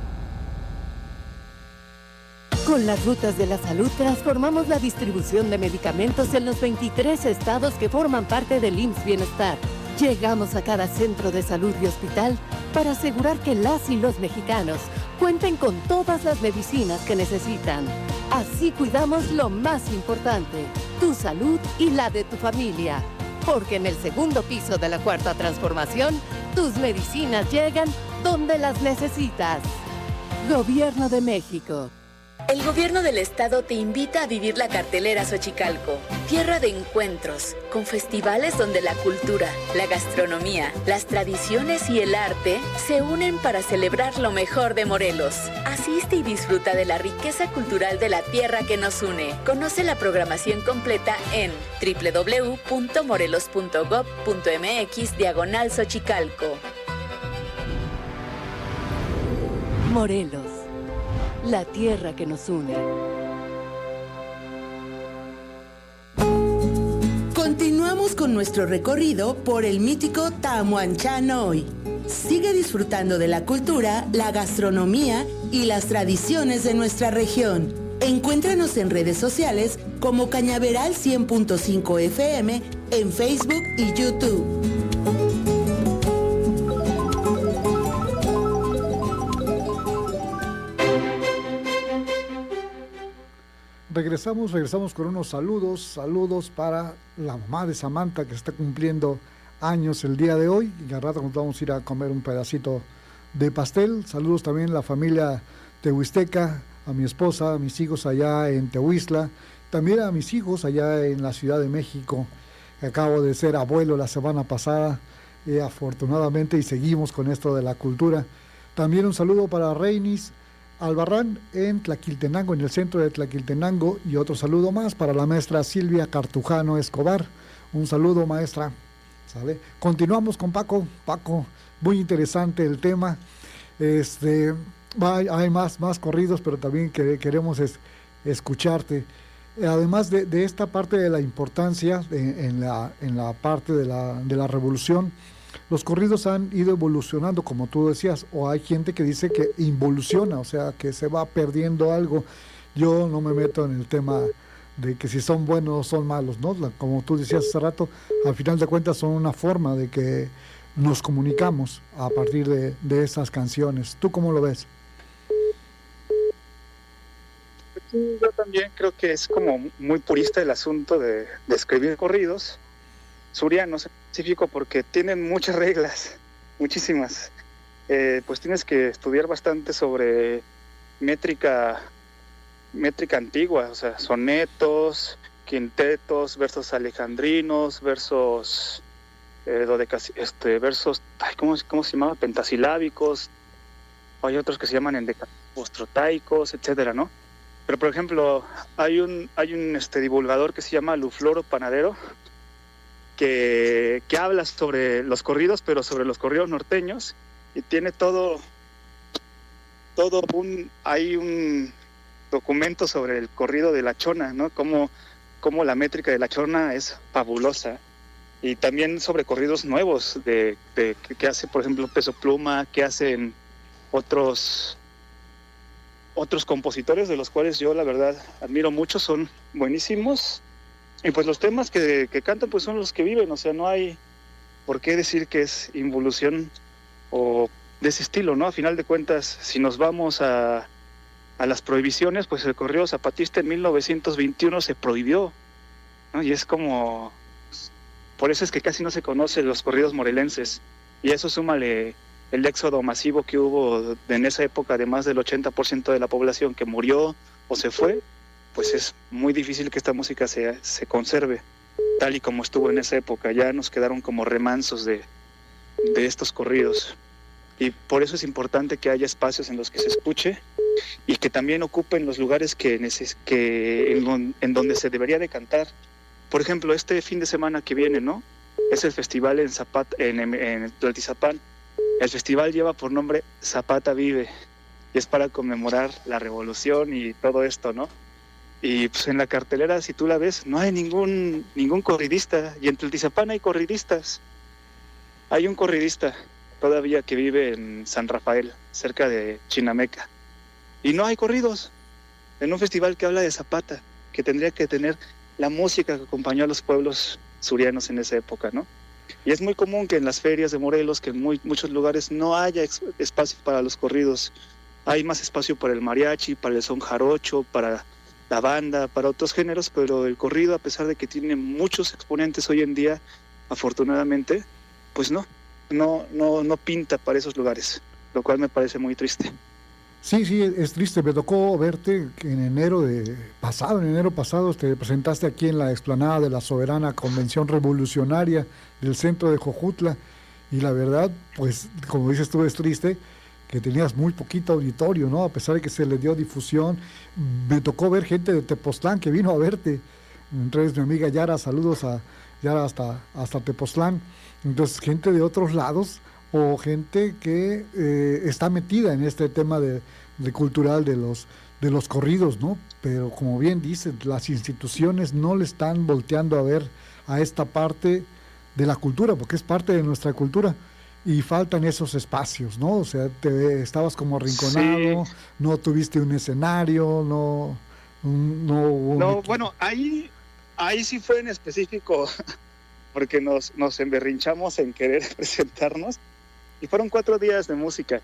Con las rutas de la salud transformamos la distribución de medicamentos en los veintitrés estados que forman parte del I M S S Bienestar. Llegamos a cada centro de salud y hospital para asegurar que las y los mexicanos cuenten con todas las medicinas que necesitan. Así cuidamos lo más importante, tu salud y la de tu familia. Porque en el segundo piso de la Cuarta Transformación, tus medicinas llegan donde las necesitas. Gobierno de México. El gobierno del estado te invita a vivir la cartelera Xochicalco, tierra de encuentros, con festivales donde la cultura, la gastronomía, las tradiciones y el arte se unen para celebrar lo mejor de Morelos. Asiste y disfruta de la riqueza cultural de la tierra que nos une. Conoce la programación completa en doble u doble u doble u punto morelos punto gob punto m x diagonal Xochicalco. Morelos, la tierra que nos une. Continuamos con nuestro recorrido por el mítico Tamuanchán hoy. Sigue disfrutando de la cultura, la gastronomía y las tradiciones de nuestra región. Encuéntranos en redes sociales como Cañaveral cien punto cinco F M en Facebook y YouTube. Regresamos, regresamos con unos saludos, saludos para la mamá de Samantha que está cumpliendo años el día de hoy y al rato nos vamos a ir a comer un pedacito de pastel. Saludos también a la familia tehuisteca, a mi esposa, a mis hijos allá en Tehuistla, también a mis hijos allá en la Ciudad de México. Acabo de ser abuelo la semana pasada, eh, afortunadamente, y seguimos con esto de la cultura. También un saludo para Reinis Albarrán en Tlaquiltenango, en el centro de Tlaquiltenango, y otro saludo más para la maestra Silvia Cartujano Escobar. Un saludo, maestra. ¿Sale? Continuamos con Paco. Paco, muy interesante el tema. Este, hay, hay más, más corridos, pero también que, queremos es, escucharte. Además de, de esta parte de la importancia de, en, la, en la parte de la, de la revolución, los corridos han ido evolucionando, como tú decías, o hay gente que dice que involuciona, o sea, que se va perdiendo algo. Yo no me meto en el tema de que si son buenos o son malos, ¿no? La, como tú decías hace rato, al final de cuentas son una forma de que nos comunicamos a partir de, de esas canciones. ¿Tú cómo lo ves? Sí, yo también creo que es como muy purista el asunto de, de escribir corridos surianos en específico, porque tienen muchas reglas, muchísimas. Eh, pues tienes que estudiar bastante sobre métrica métrica antigua, o sea, sonetos, quintetos, versos alejandrinos, versos eh, dodecas, este, versos, ay, ¿cómo, ¿cómo se llamaba? Pentasilábicos. Hay otros que se llaman endecastrotaicos, etcétera, ¿no? Pero por ejemplo, hay un hay un este divulgador que se llama Lufloro Panadero, que, que habla sobre los corridos, pero sobre los corridos norteños, y tiene todo, todo un, hay un documento sobre el corrido de La Chona, ¿no? Cómo, cómo la métrica de La Chona es fabulosa, y también sobre corridos nuevos, de, de que hace, por ejemplo, Peso Pluma, que hacen otros, otros compositores, de los cuales yo la verdad admiro mucho, son buenísimos. Y pues los temas que, que cantan pues son los que viven, o sea, no hay por qué decir que es involución o de ese estilo, ¿no? A final de cuentas, si nos vamos a, a las prohibiciones, pues el corrido zapatista en mil novecientos veintiuno se prohibió, ¿no? Y es como, por eso es que casi no se conocen los corridos morelenses, y eso súmale el éxodo masivo que hubo en esa época de más del ochenta por ciento de la población que murió o se fue, pues es muy difícil que esta música se, se conserve tal y como estuvo en esa época. Ya nos quedaron como remansos de, de estos corridos, y por eso es importante que haya espacios en los que se escuche y que también ocupen los lugares que, neces- que en, en donde se debería de cantar. Por ejemplo, este fin de semana que viene, ¿no? Es el festival en Zapata, en, en, en Tlaltizapán. El festival lleva por nombre Zapata Vive, y es para conmemorar la revolución y todo esto, ¿no? Y pues en la cartelera, si tú la ves, no hay ningún ningún corridista, y en Tlaltizapán hay corridistas. Hay un corridista todavía que vive en San Rafael, cerca de Chinameca, y no hay corridos en un festival que habla de Zapata, que tendría que tener la música que acompañó a los pueblos surianos en esa época, ¿no? Y es muy común que en las ferias de Morelos, que en muy, muchos lugares no haya ex- espacio para los corridos. Hay más espacio para el mariachi, para el son jarocho, para la banda, para otros géneros, pero el corrido, a pesar de que tiene muchos exponentes hoy en día, afortunadamente, pues no, no, no, no pinta para esos lugares, lo cual me parece muy triste. Sí, sí, es triste. Me tocó verte que en enero de pasado, en enero pasado, te presentaste aquí en la explanada de la Soberana Convención Revolucionaria del centro de Jojutla, y la verdad, pues, como dices tú, es triste que tenías muy poquito auditorio, ¿no? A pesar de que se le dio difusión. Me tocó ver gente de Tepoztlán que vino a verte. Entonces, mi amiga Yara, saludos a Yara hasta, hasta Tepoztlán. Entonces, gente de otros lados, o gente que eh, está metida en este tema de, de cultural de los de los corridos, ¿no? Pero como bien dices, las instituciones no le están volteando a ver a esta parte de la cultura, porque es parte de nuestra cultura, y faltan esos espacios, ¿no? O sea, te estabas como arrinconado, sí. No tuviste un escenario, no un, no hubo un no equipo. Bueno, ahí ahí sí fue en específico porque nos nos emberrinchamos en querer presentarnos. Y fueron cuatro días de música,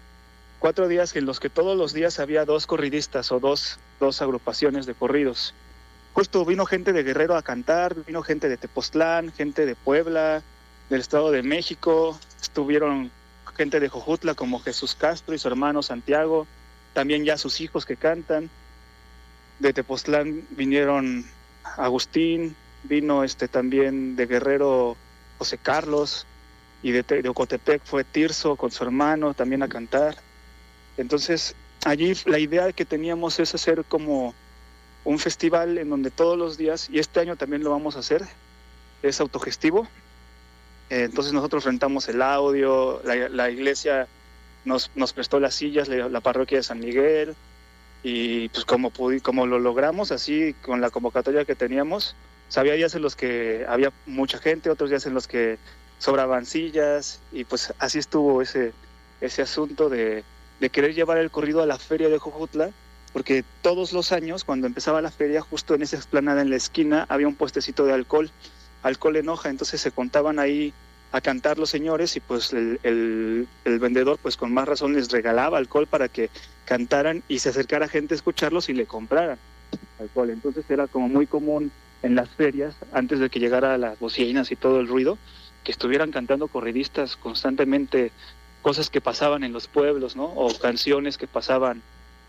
cuatro días en los que todos los días había dos corridistas o dos, dos agrupaciones de corridos. Justo vino gente de Guerrero a cantar, vino gente de Tepoztlán, gente de Puebla, del Estado de México, estuvieron gente de Jojutla como Jesús Castro y su hermano Santiago, también ya sus hijos que cantan. De Tepoztlán vinieron Agustín, vino este también de Guerrero José Carlos, y de, de Ocotepec fue Tirso con su hermano también a cantar. Entonces allí la idea que teníamos es hacer como un festival en donde todos los días, y este año también lo vamos a hacer, es autogestivo. Eh, entonces nosotros rentamos el audio, la, la iglesia nos, nos prestó las sillas, la, la parroquia de San Miguel, y pues como, pudi, como lo logramos así con la convocatoria que teníamos, o sea, había días en los que había mucha gente, otros días en los que sobraban sillas, y pues así estuvo ese, ese asunto de, de querer llevar el corrido a la feria de Jojutla, porque todos los años cuando empezaba la feria, justo en esa explanada en la esquina había un puestecito de alcohol, alcohol en hoja, entonces se contaban ahí a cantar los señores, y pues el, el, el vendedor pues con más razón les regalaba alcohol para que cantaran y se acercara gente a escucharlos y le compraran alcohol. Entonces era como muy común en las ferias, antes de que llegara las bocinas y todo el ruido, que estuvieran cantando corridistas constantemente cosas que pasaban en los pueblos, ¿no? O canciones que pasaban,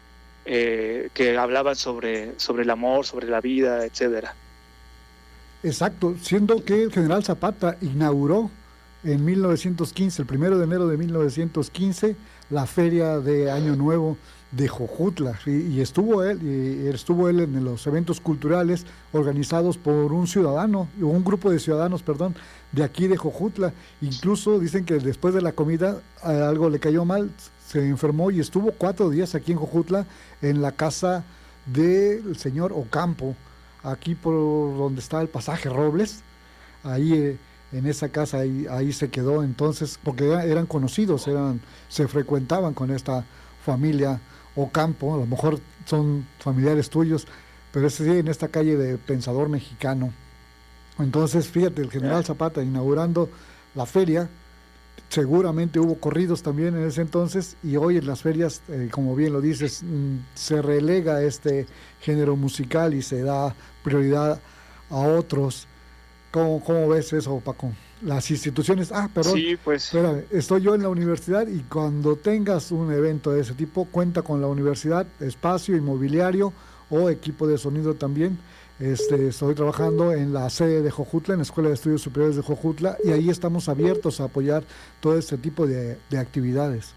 eh, que hablaban sobre, sobre el amor, sobre la vida, etcétera. Exacto, siendo que el general Zapata inauguró en mil novecientos quince, el primero de enero de mil novecientos quince, la feria de Año Nuevo de Jojutla, y, y estuvo él y estuvo él en los eventos culturales organizados por un ciudadano, un grupo de ciudadanos, perdón, de aquí de Jojutla. Incluso dicen que después de la comida algo le cayó mal, se enfermó y estuvo cuatro días aquí en Jojutla, en la casa del señor Ocampo, aquí por donde está el pasaje Robles, ahí eh, en esa casa, ahí, ahí se quedó. Entonces, porque eran conocidos, eran se frecuentaban con esta familia Ocampo, a lo mejor son familiares tuyos, pero es sí, en esta calle de Pensador Mexicano. Entonces, fíjate, el general Zapata inaugurando la feria, seguramente hubo corridos también en ese entonces, y hoy en las ferias, eh, como bien lo dices, mm, se relega este género musical y se da prioridad a otros. ¿Cómo, cómo ves eso, Paco? Las instituciones, ah, perdón, sí, pues. Espera, estoy yo en la universidad y cuando tengas un evento de ese tipo, cuenta con la universidad, espacio, inmobiliario o equipo de sonido también. Este, estoy trabajando en la sede de Jojutla, en la Escuela de Estudios Superiores de Jojutla, y ahí estamos abiertos a apoyar todo este tipo de, de actividades.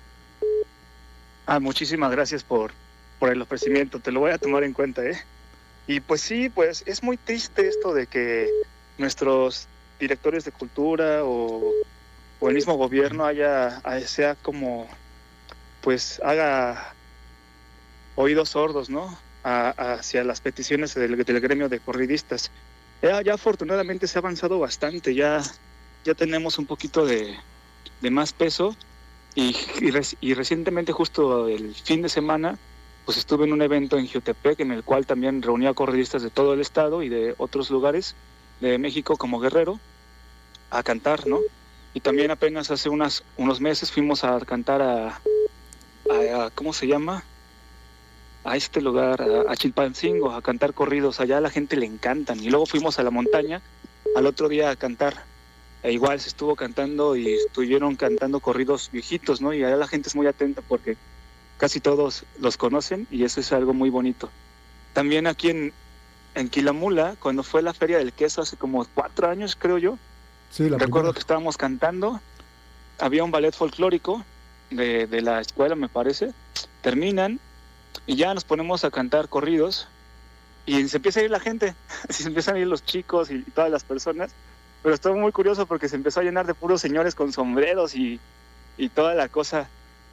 Ah, muchísimas gracias por, por el ofrecimiento, te lo voy a tomar en cuenta, ¿eh? Y pues sí, pues es muy triste esto de que nuestros directores de cultura o, o el mismo gobierno haya, sea como, pues haga oídos sordos, ¿no? A, hacia las peticiones del, del gremio de corridistas. Ya, ya afortunadamente se ha avanzado bastante, ya, ya tenemos un poquito de, de más peso y, y, reci, y recientemente, justo el fin de semana, pues estuve en un evento en Jiutepec en el cual también reunía a corridistas de todo el estado y de otros lugares de México como Guerrero a cantar, ¿no? Y también apenas hace unas, unos meses fuimos a cantar a, a, a ¿cómo se llama? A este lugar, a, a Chilpancingo, a cantar corridos. Allá a la gente le encantan. Y luego fuimos a la montaña al otro día a cantar. E igual se estuvo cantando y estuvieron cantando corridos viejitos, ¿no? Y allá la gente es muy atenta porque casi todos los conocen y eso es algo muy bonito. También aquí en, en Quilamula, cuando fue la Feria del Queso hace como cuatro años, creo yo, sí, la recuerdo primera. Que estábamos cantando, había un ballet folclórico de, de la escuela, me parece, terminan y ya nos ponemos a cantar corridos y se empieza a ir la gente, se empiezan a ir los chicos y, y todas las personas, pero estuvo muy curioso porque se empezó a llenar de puros señores con sombreros y, y toda la cosa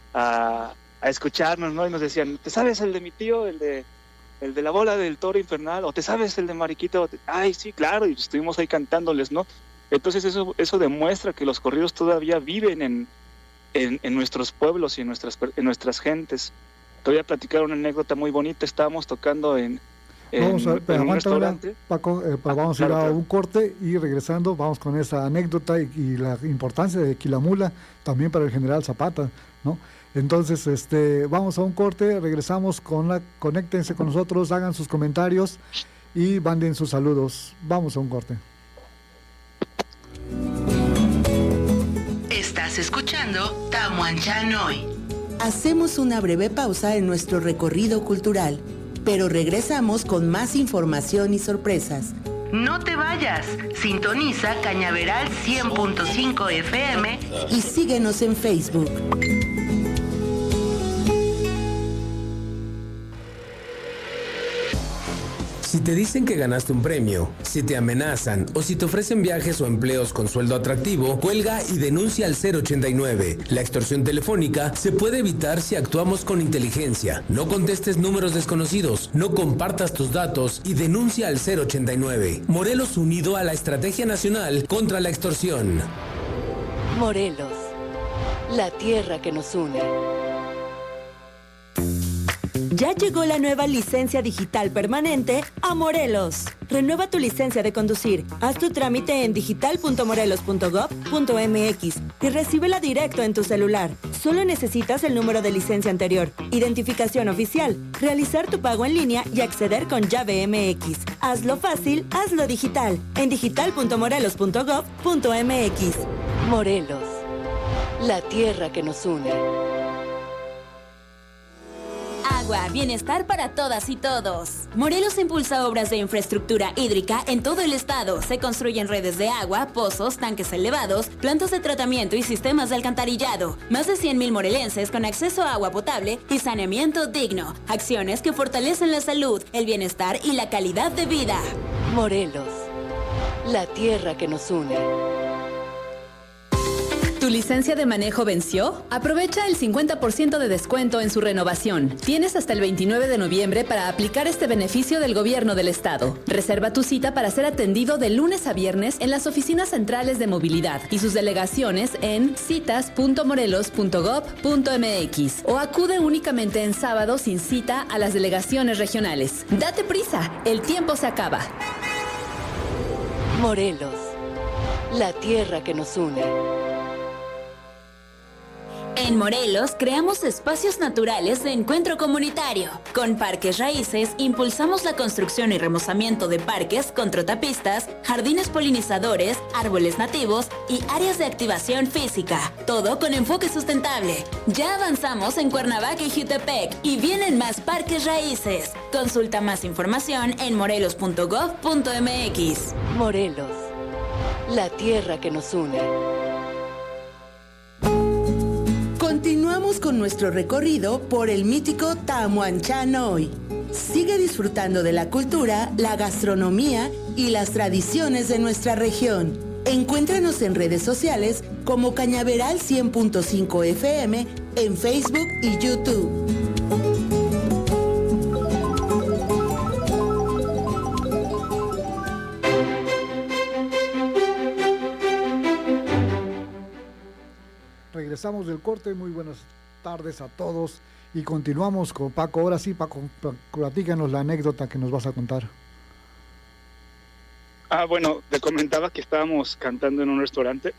a, a escucharnos, ¿no? Y nos decían, ¿te sabes el de mi tío, el de el de la bola del toro infernal? ¿O te sabes el de Mariquita? Ay, sí, claro, y estuvimos ahí cantándoles, ¿no? Entonces eso eso demuestra que los corridos todavía viven en, en, en nuestros pueblos y en nuestras, en nuestras gentes. Te voy a platicar una anécdota muy bonita. Estábamos tocando en, en, vamos a, en un restaurante. Una, Paco, eh, pues vamos ah, a ir claro, a claro. un corte y regresando vamos con esa anécdota y, y la importancia de Quilamula también para el general Zapata, ¿no? Entonces, este, vamos a un corte, regresamos con la, conéctense con nosotros, hagan sus comentarios y manden sus saludos. Vamos a un corte. Estás escuchando Tamuanchán Hoy. Hacemos una breve pausa en nuestro recorrido cultural, pero regresamos con más información y sorpresas. No te vayas, sintoniza Cañaveral cien punto cinco F M y síguenos en Facebook. Si te dicen que ganaste un premio, si te amenazan o si te ofrecen viajes o empleos con sueldo atractivo, cuelga y denuncia al cero ochenta y nueve. La extorsión telefónica se puede evitar si actuamos con inteligencia. No contestes números desconocidos, no compartas tus datos y denuncia al cero ochenta y nueve. Morelos unido a la Estrategia Nacional contra la Extorsión. Morelos, la tierra que nos une. Ya llegó la nueva licencia digital permanente a Morelos. Renueva tu licencia de conducir. Haz tu trámite en digital punto morelos punto gob punto mx y recíbela directo en tu celular. Solo necesitas el número de licencia anterior, identificación oficial, realizar tu pago en línea y acceder con llave M X. Hazlo fácil, hazlo digital. En digital punto morelos punto gob punto mx. Morelos, la tierra que nos une. agua, bienestar para todas y todos. Morelos impulsa obras de infraestructura hídrica en todo el estado. Se construyen redes de agua, pozos, tanques elevados, plantas de tratamiento y sistemas de alcantarillado. Más de cien mil morelenses con acceso a agua potable y saneamiento digno. Acciones que fortalecen la salud, el bienestar y la calidad de vida. Morelos, la tierra que nos une. ¿Tu licencia de manejo venció? Aprovecha el cincuenta por ciento de descuento en su renovación. Tienes hasta el veintinueve de noviembre para aplicar este beneficio del gobierno del estado. Reserva tu cita para ser atendido de lunes a viernes en las oficinas centrales de movilidad y sus delegaciones en citas punto morelos punto gob punto mx o acude únicamente en sábado sin cita a las delegaciones regionales. Date prisa, el tiempo se acaba. Morelos, la tierra que nos une. En Morelos creamos espacios naturales de encuentro comunitario. Con Parques Raíces impulsamos la construcción y remozamiento de parques con trotapistas, jardines polinizadores, árboles nativos y áreas de activación física. Todo con enfoque sustentable. Ya avanzamos en Cuernavaca y Jutepec y vienen más Parques Raíces. Consulta más información en morelos punto gob punto mx. Morelos, la tierra que nos une. Continuamos con nuestro recorrido por el mítico Tamuanchán hoy. Sigue disfrutando de la cultura, la gastronomía y las tradiciones de nuestra región. Encuéntranos en redes sociales como Cañaveral cien punto cinco F M en Facebook y YouTube. Regresamos del corte, muy buenas tardes a todos y continuamos con Paco. Ahora sí, Paco, platícanos la anécdota que nos vas a contar. Ah, bueno, te comentaba que estábamos cantando en un restaurante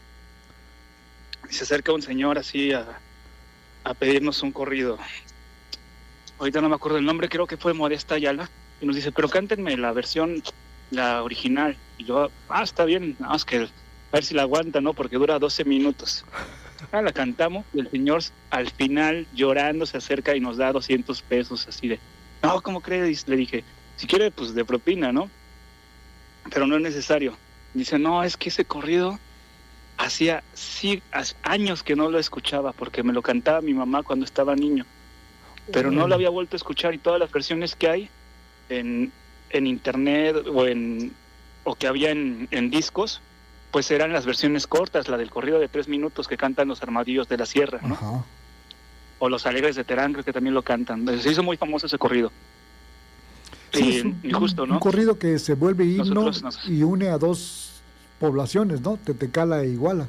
y se acerca un señor así a, a pedirnos un corrido. Ahorita no me acuerdo el nombre, creo que fue Modesta Ayala, y nos dice, pero cántenme la versión, la original. Y yo, ah, está bien, nada más que a ver si la aguanta, ¿no? Porque dura doce minutos. Ah, la cantamos y el señor al final llorando se acerca y nos da doscientos pesos así de, no, ¿cómo crees? Le dije, si quiere pues de propina, ¿no? Pero no es necesario. Dice, no, es que ese corrido hacía sí, años que no lo escuchaba porque me lo cantaba mi mamá cuando estaba niño, pero no lo había vuelto a escuchar y todas las versiones que hay en, en internet o, en, o que había en, en discos, pues eran las versiones cortas, la del corrido de tres minutos que cantan los Armadillos de la Sierra, ¿no? Ajá. O los Alegres de Terán, que también lo cantan. Se hizo muy famoso ese corrido. Sí, y, es un, y justo, ¿no? Un corrido que se vuelve himno nosotros, nosotros. y une a dos poblaciones, ¿no? Tetecala e Iguala.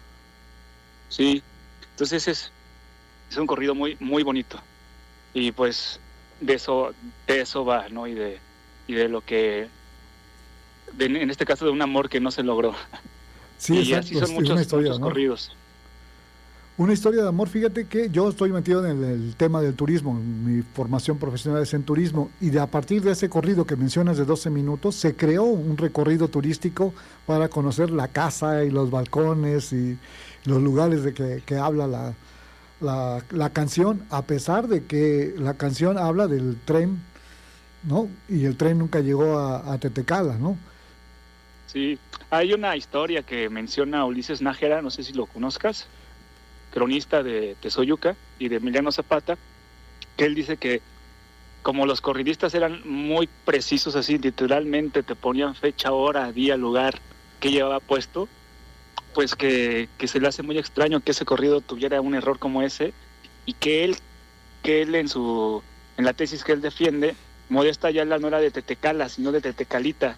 Sí, entonces es, es un corrido muy muy bonito. Y pues de eso de eso va, ¿no? Y de, y de lo que... De, en este caso de un amor que no se logró. Sí, y exacto, así son muchos, una historia, muchos ¿no? corridos. Una historia de amor. Fíjate que yo estoy metido en el, el tema del turismo, mi formación profesional es en turismo, y de a partir de ese corrido que mencionas de doce minutos, se creó un recorrido turístico para conocer la casa y los balcones y los lugares de que, que habla la, la, la canción, a pesar de que la canción habla del tren, ¿no? Y el tren nunca llegó a, a Tetecala, ¿no? Sí, hay una historia que menciona Ulises Nájera, no sé si lo conozcas, cronista de Tezoyuca y de Emiliano Zapata, que él dice que como los corridistas eran muy precisos, así literalmente te ponían fecha, hora, día, lugar que llevaba puesto, pues que, que se le hace muy extraño que ese corrido tuviera un error como ese, y que él, que él en su en la tesis que él defiende, Modesta Ayala no era de Tetecala, sino de Tetecalita,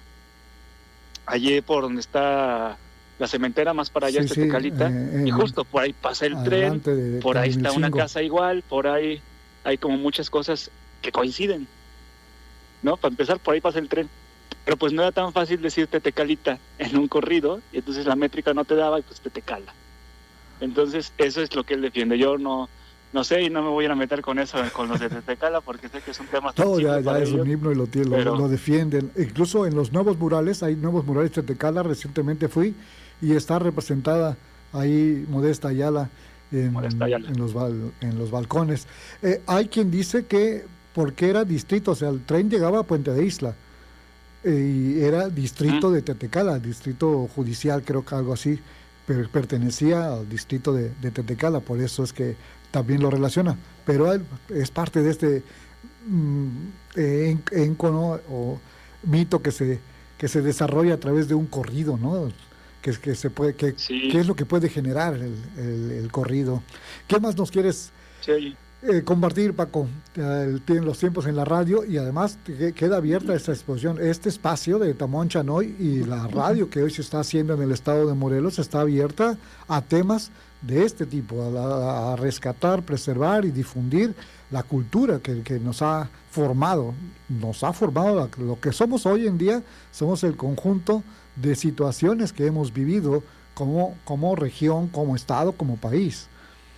allí por donde está la cementera, más para allá, sí, es Tetecalita, sí, eh, y justo por ahí pasa el tren, de, de por ahí está una casa igual, por ahí hay como muchas cosas que coinciden, ¿no? Para empezar, por ahí pasa el tren, pero pues no era tan fácil decir Tetecalita en un corrido, y entonces la métrica no te daba, y pues Tetecala. Entonces, eso es lo que él defiende. Yo no no sé, y no me voy a ir a meter con eso, con los de Tetecala, porque sé que es un tema no, ya, ya es ellos, un himno y lo, lo, pero... lo defienden. Incluso en los nuevos murales, hay nuevos murales de Tetecala, recientemente fui, y está representada ahí Modesta Ayala en, en, los, bal, en los balcones. Eh, hay quien dice que porque era distrito, o sea, el tren llegaba a Puente de Isla, eh, y era distrito ¿Mm? de Tetecala, distrito judicial, creo que algo así, pero pertenecía al distrito de, de Tetecala, por eso es que también lo relaciona, pero él es parte de este mm, eh, ícono o mito que se, que se desarrolla a través de un corrido, ¿no? Que, que se puede, que, sí. ¿Qué es lo que puede generar el, el, el corrido? ¿Qué más nos quieres sí. eh, compartir, Paco? Eh, tienen los tiempos en la radio y además que, queda abierta esta exposición, este espacio de Tamuanchan hoy y la radio que hoy se está haciendo en el estado de Morelos está abierta a temas de este tipo, a, la, a rescatar, preservar y difundir la cultura que, que nos ha formado, nos ha formado lo que somos hoy en día, somos el conjunto de situaciones que hemos vivido como, como región, como estado, como país.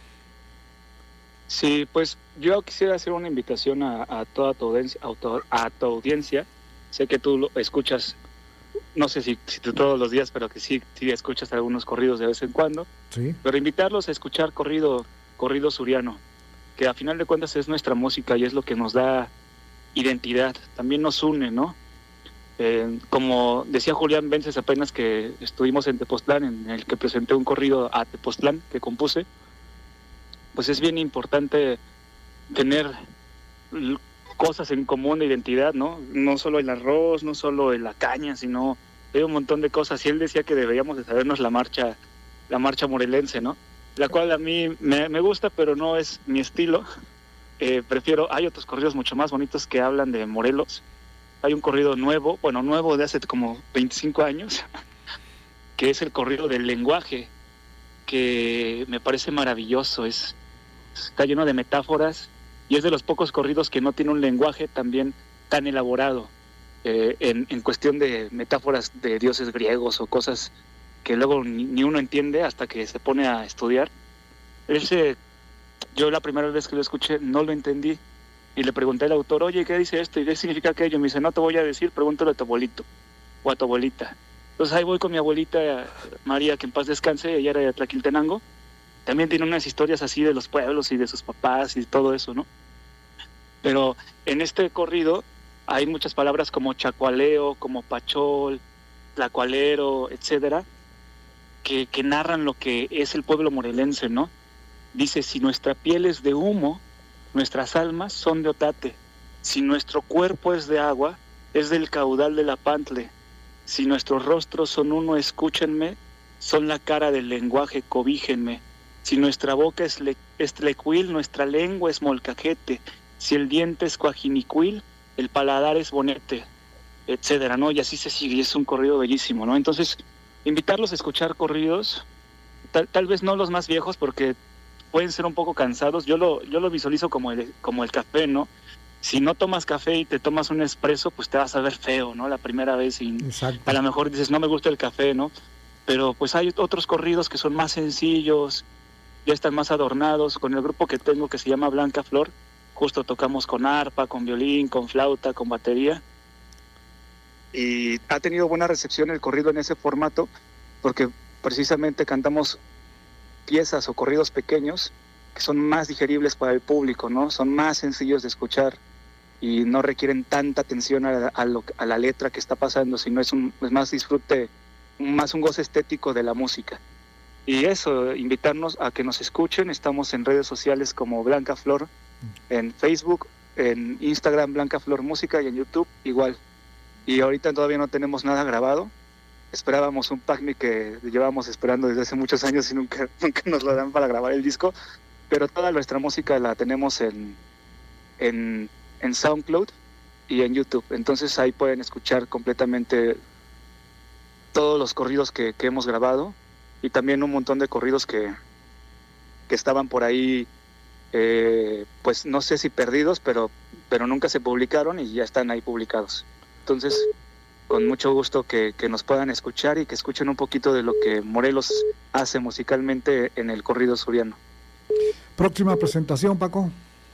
Sí, pues yo quisiera hacer una invitación a, a toda tu audiencia, a tu audiencia. Sé que tú lo escuchas, no sé si, si tú todos los días, pero que sí, sí escuchas algunos corridos de vez en cuando. Sí. Pero invitarlos a escuchar corrido, corrido suriano, que a final de cuentas es nuestra música y es lo que nos da identidad, también nos une, ¿no? Eh, como decía Julián Vences apenas que estuvimos en Tepoztlán, en el que presenté un corrido a Tepoztlán que compuse, pues es bien importante tener cosas en común de identidad, ¿no? No solo el arroz, no solo en la caña, sino hay un montón de cosas. Y él decía que deberíamos de sabernos la marcha, la marcha morelense, ¿no? La cual a mí me, me gusta, pero no es mi estilo. Eh, prefiero, hay otros corridos mucho más bonitos que hablan de Morelos. Hay un corrido nuevo, bueno, nuevo de hace como veinticinco años, que es el corrido del lenguaje, que me parece maravilloso, es, está lleno de metáforas y es de los pocos corridos que no tiene un lenguaje también tan elaborado, eh, en, en cuestión de metáforas de dioses griegos o cosas que luego ni, ni uno entiende hasta que se pone a estudiar. Ese, yo la primera vez que lo escuché no lo entendí. Y le pregunté al autor, oye, ¿qué dice esto? ¿Y qué significa aquello? Me dice, no te voy a decir, pregúntale a tu abuelito o a tu abuelita. Entonces ahí voy con mi abuelita María, que en paz descanse, ella era de Tlaquiltenango. También tiene unas historias así de los pueblos y de sus papás y todo eso, ¿no? Pero en este corrido hay muchas palabras como chacualeo, como pachol, tlacualero, etcétera, que, que narran lo que es el pueblo morelense, ¿no? Dice, si nuestra piel es de humo, nuestras almas son de otate. Si nuestro cuerpo es de agua, es del caudal de la Pantle. Si nuestros rostros son uno, escúchenme, son la cara del lenguaje, cobíjenme. Si nuestra boca es, le, es tlecuil, nuestra lengua es molcajete. Si el diente es cuajinicuil, el paladar es bonete, etcétera, ¿no? Y así se sigue, es un corrido bellísimo, ¿no? Entonces, invitarlos a escuchar corridos, tal, tal vez no los más viejos, porque pueden ser un poco cansados. Yo lo yo lo visualizo como el, como el café, ¿no? Si no tomas café y te tomas un espresso, pues te vas a ver feo, ¿no? La primera vez y Exacto. A lo mejor dices, no me gusta el café, ¿no? Pero pues hay otros corridos que son más sencillos, ya están más adornados. Con el grupo que tengo que se llama Blanca Flor, justo tocamos con arpa, con violín, con flauta, con batería. Y ha tenido buena recepción el corrido en ese formato, porque precisamente cantamos piezas o corridos pequeños que son más digeribles para el público, ¿no? Son más sencillos de escuchar y no requieren tanta atención a, a, lo, a la letra que está pasando, sino es, un, es más disfrute, más un goce estético de la música. Y eso, invitarnos a que nos escuchen. Estamos en redes sociales como Blanca Flor, en Facebook, en Instagram Blanca Flor Música y en YouTube igual. Y ahorita todavía no tenemos nada grabado. Esperábamos un PACMI que llevábamos esperando desde hace muchos años y nunca, nunca nos lo dan para grabar el disco, pero toda nuestra música la tenemos en, en, en SoundCloud y en YouTube. Entonces ahí pueden escuchar completamente todos los corridos que, que hemos grabado y también un montón de corridos que, que estaban por ahí, eh, pues no sé si perdidos, pero, pero nunca se publicaron y ya están ahí publicados. Entonces, con mucho gusto que, que nos puedan escuchar y que escuchen un poquito de lo que Morelos hace musicalmente en el corrido suriano. Próxima presentación, Paco.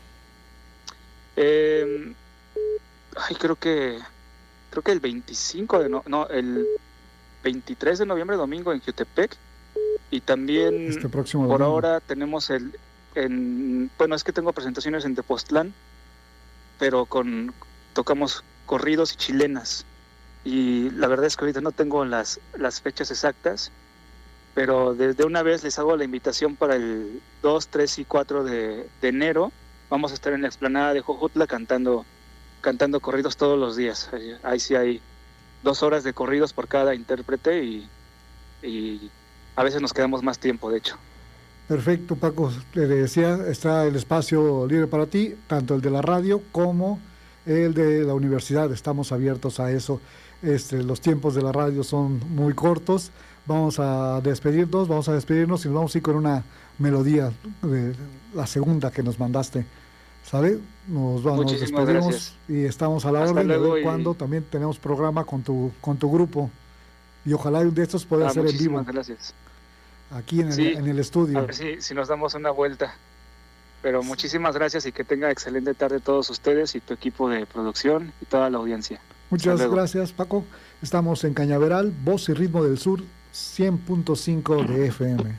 Eh, ay, creo que creo que el veinticinco de no, no, el veintitrés de noviembre, domingo, en Jutepec, Y también, este próximo por domingo. ahora, tenemos el... En, bueno, es que tengo presentaciones en Tepoztlán, pero con tocamos corridos y chilenas. Y la verdad es que ahorita no tengo las, las fechas exactas, pero desde una vez les hago la invitación para el dos, tres y cuatro de, de enero. Vamos a estar en la explanada de Jojutla cantando, cantando corridos todos los días. Ahí sí hay dos horas de corridos por cada intérprete y, y a veces nos quedamos más tiempo, de hecho. Perfecto, Paco. Le decía, está el espacio libre para ti, tanto el de la radio como el de la universidad. Estamos abiertos a eso. Este, los tiempos de la radio son muy cortos. Vamos a despedirnos, vamos a despedirnos y nos vamos a ir con una melodía de la segunda que nos mandaste. ¿Sale? Nos vamos, nos despedimos gracias. Y estamos a la Hasta orden de ver y... cuándo también tenemos programa con tu con tu grupo. Y ojalá un de estos pueda ah, ser en vivo. Gracias. Aquí en, sí, el, en el estudio. A ver si, si nos damos una vuelta. Pero muchísimas gracias y que tenga excelente tarde todos ustedes y tu equipo de producción y toda la audiencia. Muchas gracias, Paco. Estamos en Cañaveral, Voz y Ritmo del Sur, cien punto cinco de F M.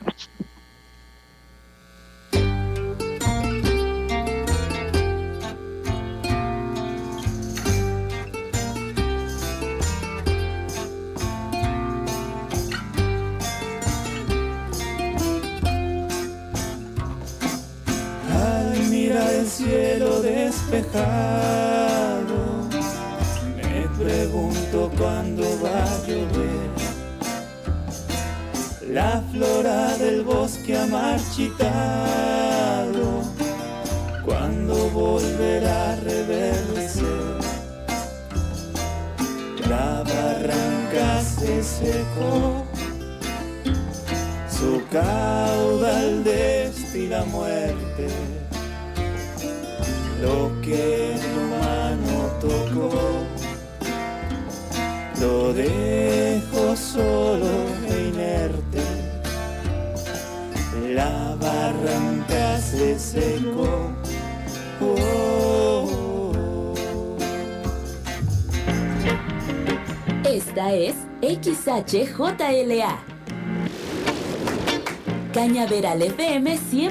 El cielo despejado, me pregunto cuándo va a llover. La flora del bosque ha marchitado, cuándo volverá a reverdecer. La barranca se secó, su caudal destila muerte. Lo que tu mano tocó, lo dejo solo e inerte. La barranca se secó. Oh, oh, oh. Esta es X H J L A Cañaveral F M cien